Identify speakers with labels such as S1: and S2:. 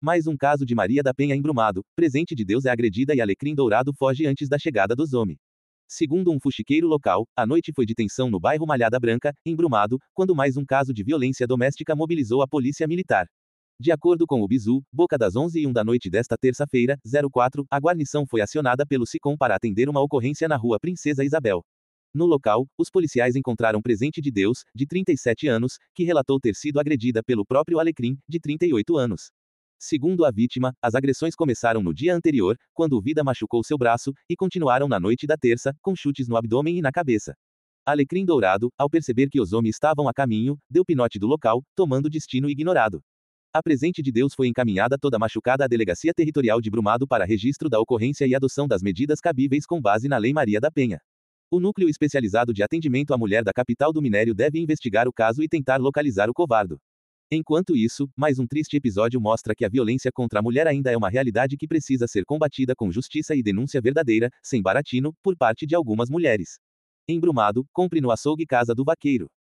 S1: Mais um caso de Maria da Penha em Brumado, presente de Deus é agredida e alecrim dourado foge antes da chegada dos homens. Segundo um fuxiqueiro local, a noite foi de tensão no bairro Malhada Branca, em Brumado, quando mais um caso de violência doméstica mobilizou a polícia militar. De acordo com o Bizu, boca das 11h01 da noite desta terça-feira, 04, a guarnição foi acionada pelo SICOM para atender uma ocorrência na rua Princesa Isabel. No local, os policiais encontraram Presente de Deus, de 37 anos, que relatou ter sido agredida pelo próprio Alecrim, de 38 anos. Segundo a vítima, as agressões começaram no dia anterior, quando o Vida machucou seu braço, e continuaram na noite da terça, com chutes no abdômen e na cabeça. Alecrim Dourado, ao perceber que os homens estavam a caminho, deu pinote do local, tomando destino ignorado. A Presente de Deus foi encaminhada toda machucada à Delegacia Territorial de Brumado para registro da ocorrência e adoção das medidas cabíveis com base na Lei Maria da Penha. O Núcleo Especializado de Atendimento à Mulher da capital do Minério deve investigar o caso e tentar localizar o covarde. Enquanto isso, mais um triste episódio mostra que a violência contra a mulher ainda é uma realidade que precisa ser combatida com justiça e denúncia verdadeira, sem baratinho, por parte de algumas mulheres. Em Brumado, compre no açougue Casa do Vaqueiro.